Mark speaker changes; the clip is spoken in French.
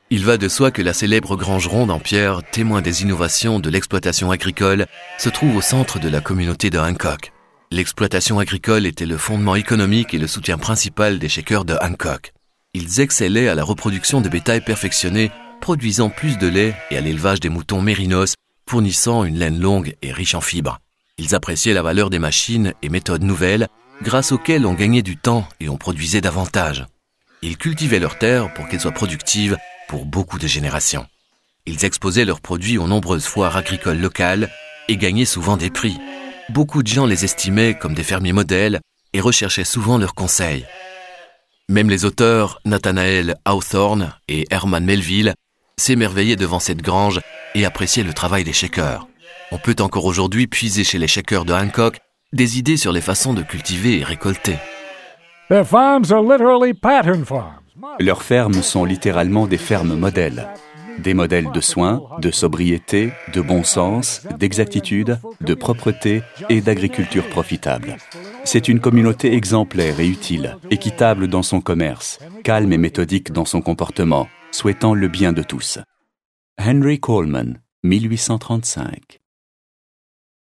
Speaker 1: Il va de soi que la célèbre grange ronde en pierre, témoin des innovations de l'exploitation agricole, se trouve au centre de la communauté de Hancock. L'exploitation agricole était le fondement économique et le soutien principal des shakers de Hancock. Ils excellaient à la reproduction de bétail perfectionné, produisant plus de lait, et à l'élevage des moutons mérinos, fournissant une laine longue et riche en fibres. Ils appréciaient la valeur des machines et méthodes nouvelles, grâce auxquelles on gagnait du temps et on produisait davantage. Ils cultivaient leurs terres pour qu'elles soient productives pour beaucoup de générations. Ils exposaient leurs produits aux nombreuses foires agricoles locales et gagnaient souvent des prix. Beaucoup de gens les estimaient comme des fermiers modèles et recherchaient souvent leurs conseils. Même les auteurs Nathanael Hawthorne et Herman Melville s'émerveillaient devant cette grange et appréciaient le travail des shakers. On peut encore aujourd'hui puiser chez les shakers de Hancock des idées sur les façons de cultiver et récolter.
Speaker 2: Their farms are literally pattern farms.
Speaker 3: Leurs fermes sont littéralement des fermes modèles. Des modèles de soins, de sobriété, de bon sens, d'exactitude, de propreté et d'agriculture profitable. C'est une communauté exemplaire et utile, équitable dans son commerce, calme et méthodique dans son comportement, souhaitant le bien de tous. Henry Coleman, 1835.